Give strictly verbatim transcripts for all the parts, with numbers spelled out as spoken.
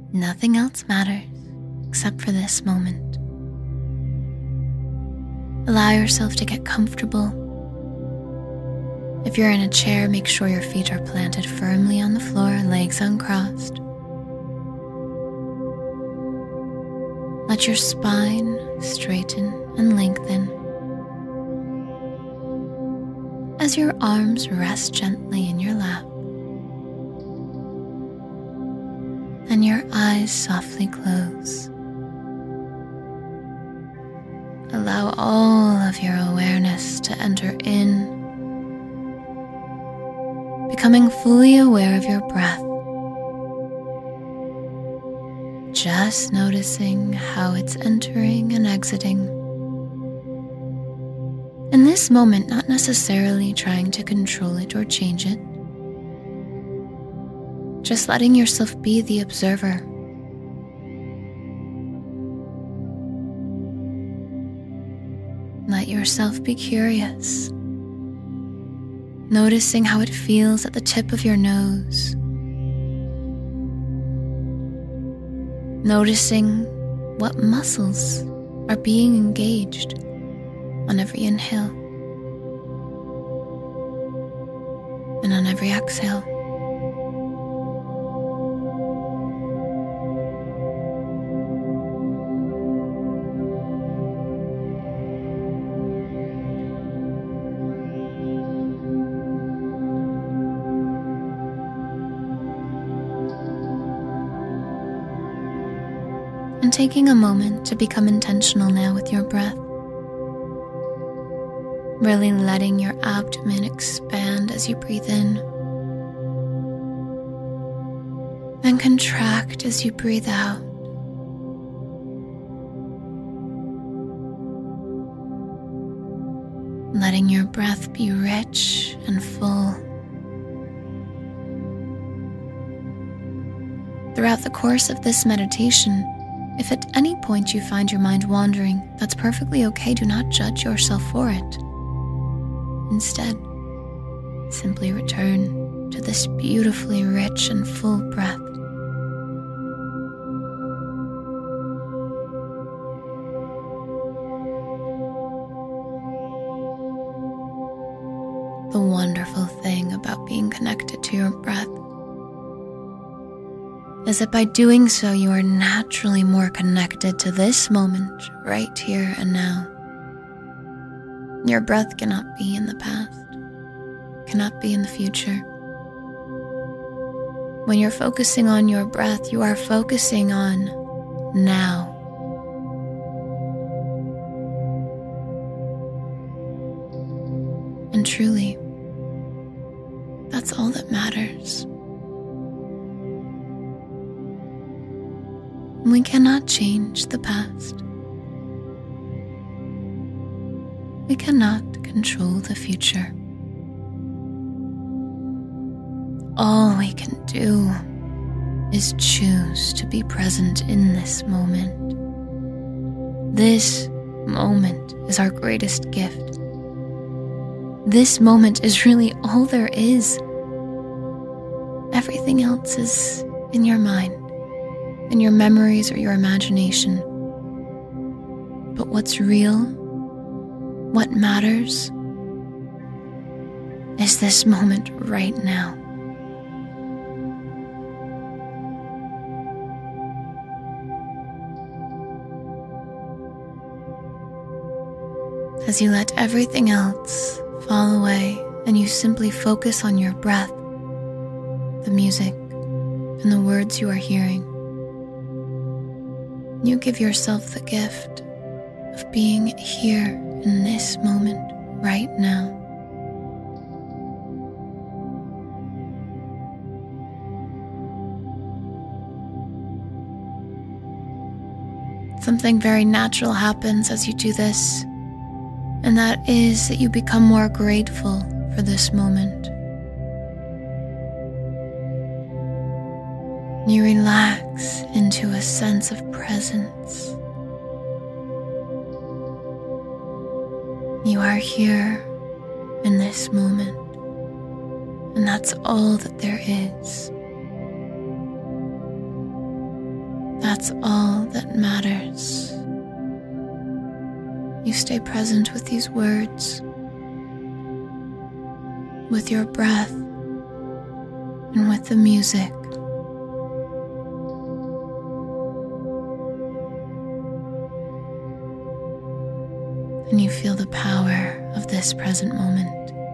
Nothing else matters except for this moment. Allow yourself to get comfortable. If you're in a chair, make sure your feet are planted firmly on the floor, legs uncrossed. Let your spine straighten and lengthen as your arms rest gently in your lap and your eyes softly close. Allow all of your awareness to enter in, becoming fully aware of your breath, just noticing how it's entering and exiting. In this moment, not necessarily trying to control it or change it, just letting yourself be the observer. Let yourself be curious, noticing how it feels at the tip of your nose, noticing what muscles are being engaged on every inhale and on every exhale. And taking a moment to become intentional now with your breath. Really letting your abdomen expand as you breathe in and contract as you breathe out. Letting your breath be rich and full. Throughout the course of this meditation, if at any point you find your mind wandering, that's perfectly okay. Do not judge yourself for it. Instead, simply return to this beautifully rich and full breath. The wonderful thing about being connected to your breath is that by doing so, you are naturally more connected to this moment, right here and now. Your breath cannot be in the past, cannot be in the future. When you're focusing on your breath, you are focusing on now. And truly, that's all that matters. We cannot change the past. We cannot control the future. All we can do is choose to be present in this moment. This moment is our greatest gift. This moment is really all there is. Everything else is in your mind, in your memories or your imagination. But what's real, what matters, is this moment right now. As you let everything else fall away and you simply focus on your breath, the music, and the words you are hearing, you give yourself the gift of being here in this moment right now. Something very natural happens as you do this, and that is that you become more grateful for this moment. You relax into a sense of presence. You are here in this moment, and that's all that there is. That's all that matters. You stay present with these words, with your breath, and with the music. And you feel the power of this present moment.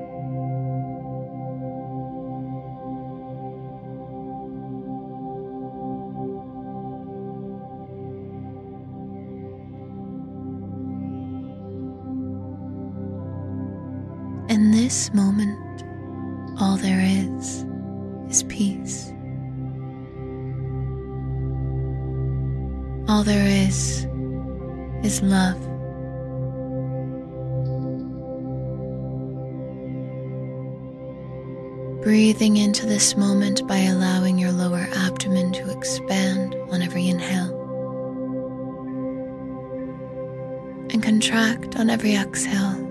In this moment, all there is is peace. All there is is love. Breathing into this moment by allowing your lower abdomen to expand on every inhale and contract on every exhale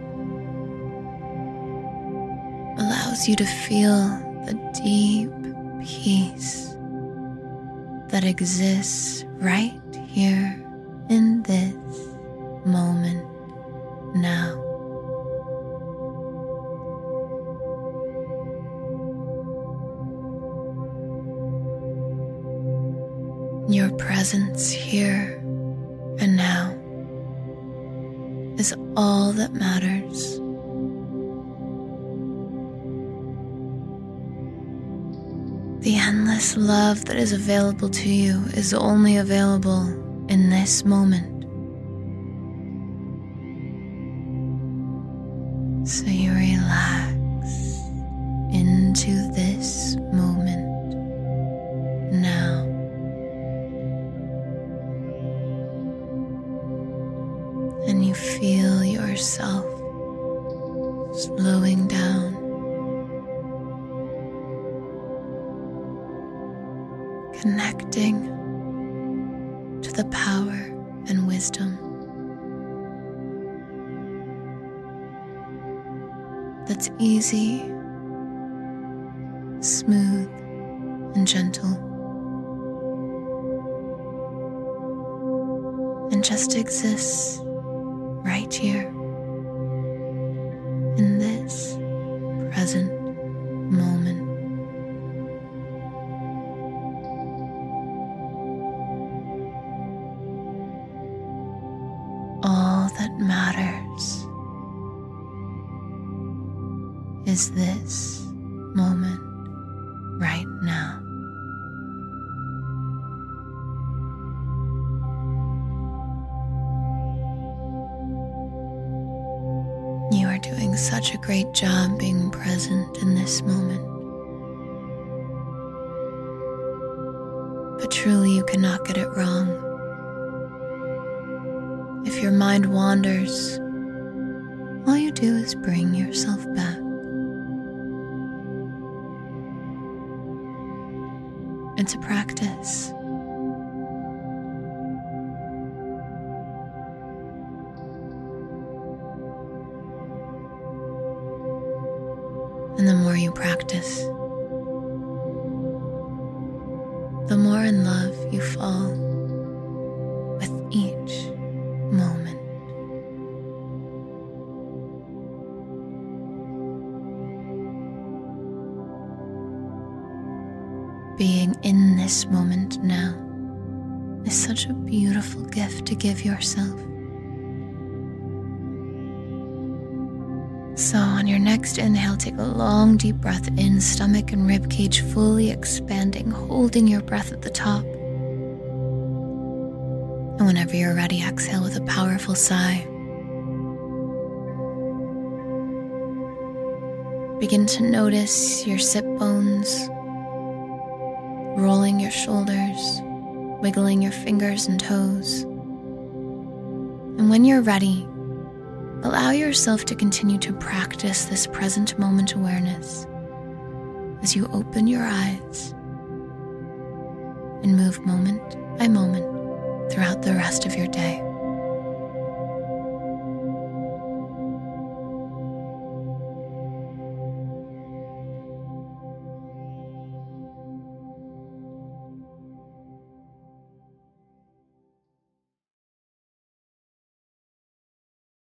allows you to feel the deep peace that exists right here in this moment now. Your presence here and now is all that matters. The endless love that is available to you is only available in this moment. So you relax into this moment now. And you feel yourself slowing down, connecting to the power and wisdom that's easy, smooth, and gentle, and just exists right here in this present moment. All that matters is this moment right now. You are doing such a great job being present in this moment. But truly, you cannot get it wrong. If your mind wanders, all you do is bring yourself back. It's a practice. And the more you practice, the more in love you fall with each moment. Being in this moment now is such a beautiful gift to give yourself. So on your next inhale, take a long deep breath in, stomach and rib cage fully expanding, holding your breath at the top. And whenever you're ready, exhale with a powerful sigh. Begin to notice your sit bones, rolling your shoulders, wiggling your fingers and toes. And when you're ready, allow yourself to continue to practice this present moment awareness as you open your eyes and move moment by moment throughout the rest of your day.